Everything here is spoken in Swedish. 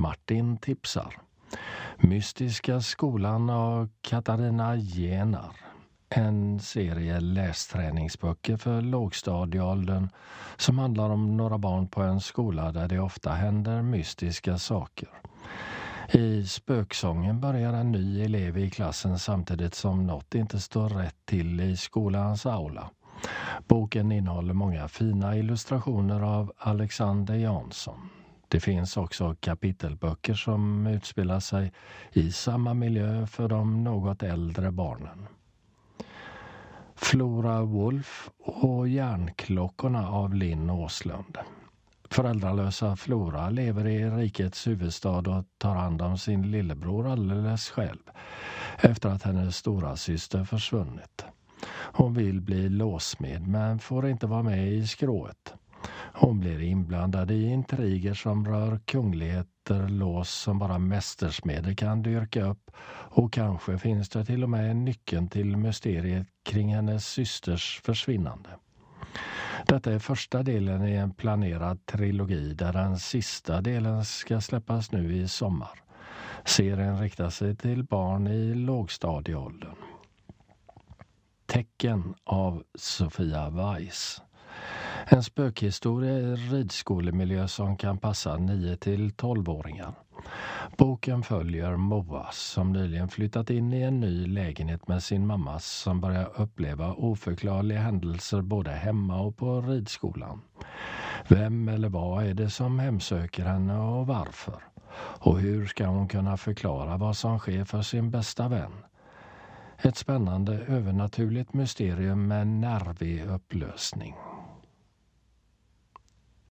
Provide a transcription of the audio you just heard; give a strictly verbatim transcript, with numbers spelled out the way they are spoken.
Martin tipsar. Mystiska skolan av Katarina Genar. En serie lästräningsböcker för lågstadieåldern som handlar om några barn på en skola där det ofta händer mystiska saker. I spöksången börjar en ny elev i klassen samtidigt som något inte står rätt till i skolans aula. Boken innehåller många fina illustrationer av Alexander Jansson. Det finns också kapitelböcker som utspelar sig i samma miljö för de något äldre barnen. Flora Wolf och Järnklockorna av Linn Åslund. Föräldralösa Flora lever i rikets huvudstad och tar hand om sin lillebror alldeles själv efter att hennes stora syster försvunnit. Hon vill bli låsmed men får inte vara med i skrået. Hon blir inblandad i intriger som rör kungligheter, lås som bara mästersmeder kan dyrka upp, och kanske finns det till och med nyckeln till mysteriet kring hennes systers försvinnande. Detta är första delen i en planerad trilogi där den sista delen ska släppas nu i sommar. Serien riktar sig till barn i lågstadieåldern. Tecken av Sofia Weiss. En spökhistoria i ridskolemiljö som kan passa nio till tolv-åringar. Boken följer Moa som nyligen flyttat in i en ny lägenhet med sin mamma som börjar uppleva oförklarliga händelser både hemma och på ridskolan. Vem eller vad är det som hemsöker henne och varför? Och hur ska hon kunna förklara vad som sker för sin bästa vän? Ett spännande övernaturligt mysterium med nervig upplösning.